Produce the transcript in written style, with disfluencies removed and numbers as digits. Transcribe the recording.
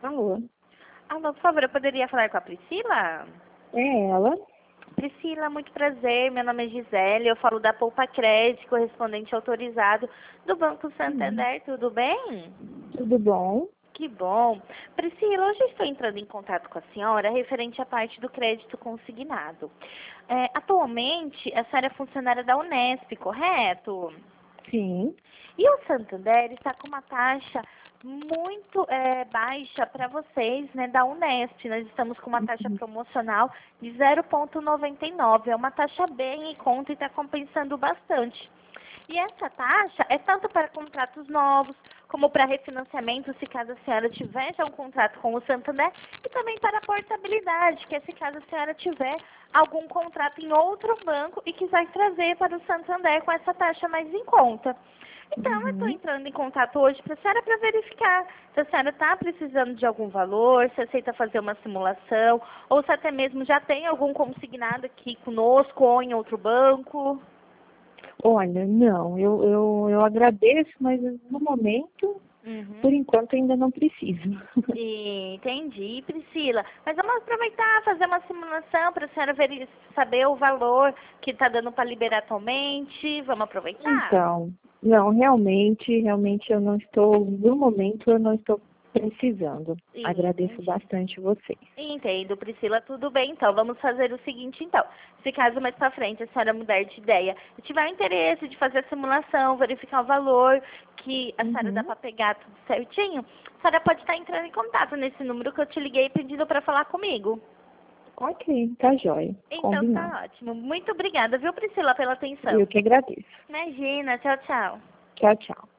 Alô? Alô, por favor, eu poderia falar com a Priscila? É ela? Priscila, muito prazer. Meu nome é Gisele. Eu falo da Poupa Crédito, correspondente autorizado do Banco Santander. Tudo bem? Tudo bom? Que bom. Priscila, hoje eu estou entrando em contato com a senhora referente à parte do crédito consignado. Atualmente, a senhora é funcionária da Unesp, correto? Sim. E o Santander está com uma taxa muito baixa para vocês, né, da Unesp. Nós estamos com uma taxa promocional de 0,99. É uma taxa bem em conta e está compensando bastante. E essa taxa é tanto para contratos novos, como para refinanciamento, se caso a senhora tiver já um contrato com o Santander, e também para a portabilidade, que é se caso a senhora tiver algum contrato em outro banco e quiser trazer para o Santander com essa taxa mais em conta. Então, eu estou entrando em contato hoje para a senhora para verificar se a senhora está precisando de algum valor, se aceita fazer uma simulação, ou se até mesmo já tem algum consignado aqui conosco ou em outro banco. Olha, não, eu agradeço, mas no momento, por enquanto, ainda não preciso. Entendi, Priscila. Mas vamos aproveitar, fazer uma simulação para a senhora saber o valor que está dando para liberar atualmente. Vamos aproveitar? Então, não, realmente eu não estou, no momento, eu não estou precisando. Agradeço Entendi. bastante vocês. Entendo, Priscila, tudo bem. Então, vamos fazer o seguinte, então. Se caso mais para frente a senhora mudar de ideia e tiver interesse de fazer a simulação, verificar o valor que a senhora dá para pegar tudo certinho, a senhora pode estar entrando em contato nesse número que eu te liguei pedindo para falar comigo. Ok, tá jóia. Então, Combinado. tá ótimo. Muito obrigada, viu, Priscila, pela atenção. Eu que agradeço. Imagina, tchau, tchau. Tchau, tchau.